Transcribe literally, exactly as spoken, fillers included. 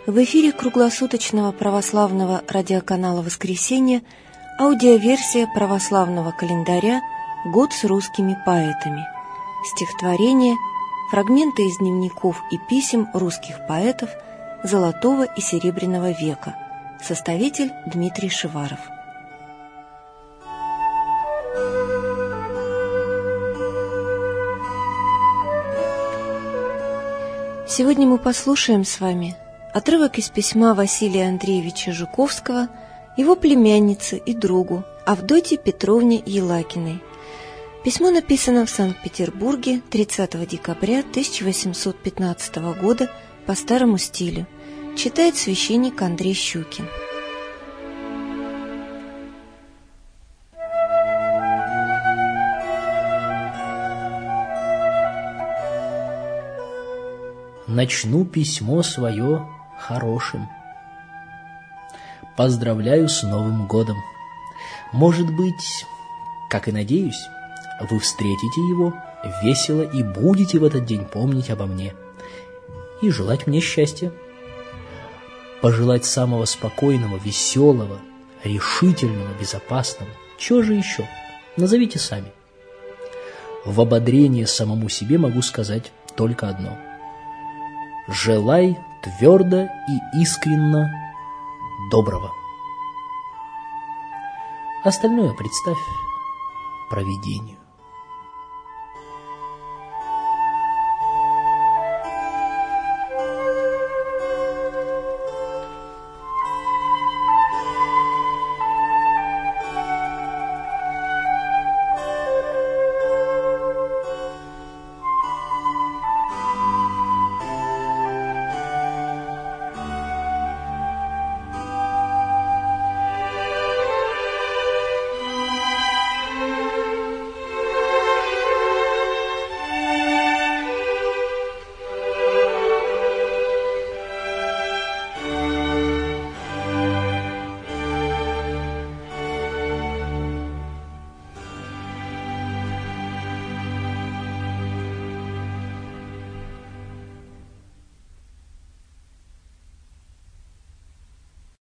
В эфире круглосуточного православного радиоканала «Воскресенье» аудиоверсия православного календаря «Год с русскими поэтами». Стихотворения, фрагменты из дневников и писем русских поэтов Золотого и Серебряного века. Составитель Дмитрий Шиваров. Сегодня мы послушаем с вами отрывок из письма Василия Андреевича Жуковского его племяннице и другу Авдотье Петровне Елакиной. Письмо написано в Санкт-Петербурге тридцатого декабря тысяча восемьсот пятнадцатого года по старому стилю. Читает священник Андрей Щукин. Начну письмо свое хорошим. Поздравляю с Новым годом. Может быть, как и надеюсь, вы встретите его весело и будете в этот день помнить обо мне и желать мне счастья. Пожелать самого спокойного, веселого, решительного, безопасного. Чего же еще? Назовите сами. В ободрение самому себе могу сказать только одно. Желай твердо и искренно доброго. Остальное представь провидению.